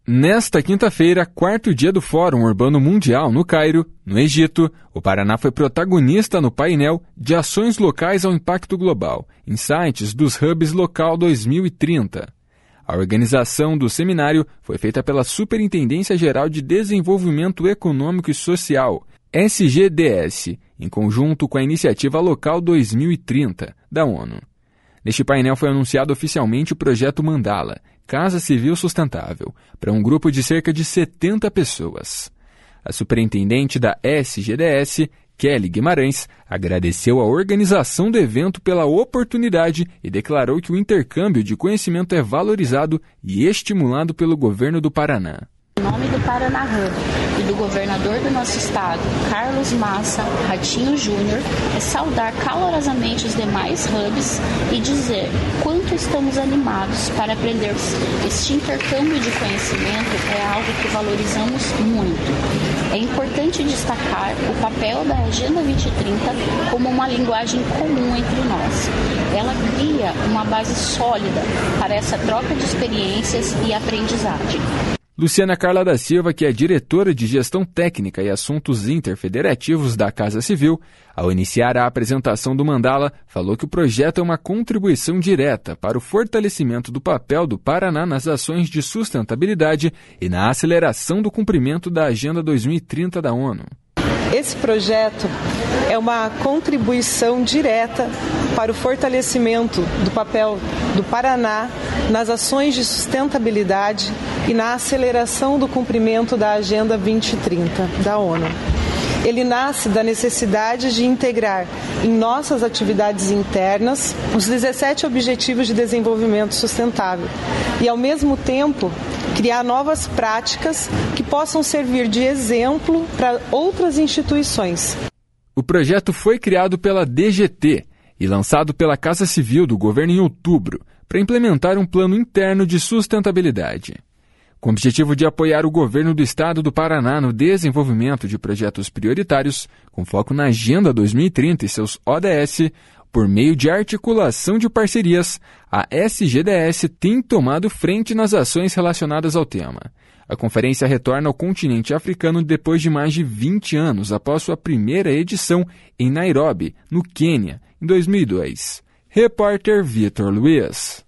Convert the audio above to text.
Nesta quinta-feira, quarto dia do Fórum Urbano Mundial no Cairo, no Egito, o Paraná foi protagonista no painel de Ações Locais ao Impacto Global, Insights dos Hubs Local 2030. A organização do seminário foi feita pela Superintendência Geral de Desenvolvimento Econômico e Social, SGDS, em conjunto com a Iniciativa Local 2030, da ONU. Neste painel foi anunciado oficialmente o projeto Mandala, Casa Civil Sustentável, para um grupo de cerca de 70 pessoas. A superintendente da SGDS, Kelly Guimarães, agradeceu a organização do evento pela oportunidade e declarou que o intercâmbio de conhecimento é valorizado e estimulado pelo governo do Paraná. Em nome do Paraná Hub e do governador do nosso estado, Carlos Massa Ratinho Júnior, é saudar calorosamente os demais hubs e dizer quanto estamos animados para aprender. Este intercâmbio de conhecimento é algo que valorizamos muito. É importante destacar o papel da Agenda 2030 como uma linguagem comum entre nós. Ela cria uma base sólida para essa troca de experiências e aprendizagem. Luciana Carla da Silva, que é diretora de Gestão Técnica e Assuntos Interfederativos da Casa Civil, ao iniciar a apresentação do Mandala, falou que o projeto é uma contribuição direta para o fortalecimento do papel do Paraná nas ações de sustentabilidade e na aceleração do cumprimento da Agenda 2030 da ONU. Esse projeto é uma contribuição direta para o fortalecimento do papel do Paraná nas ações de sustentabilidade e na aceleração do cumprimento da Agenda 2030 da ONU. Ele nasce da necessidade de integrar em nossas atividades internas os 17 Objetivos de Desenvolvimento Sustentável e, ao mesmo tempo, criar novas práticas que possam servir de exemplo para outras instituições. O projeto foi criado pela DGT e lançado pela Casa Civil do governo em outubro para implementar um plano interno de sustentabilidade. Com o objetivo de apoiar o governo do estado do Paraná no desenvolvimento de projetos prioritários, com foco na Agenda 2030 e seus ODS, por meio de articulação de parcerias, a SGDS tem tomado frente nas ações relacionadas ao tema. A conferência retorna ao continente africano depois de mais de 20 anos após sua primeira edição em Nairobi, no Quênia, em 2002. Repórter Vitor Luiz.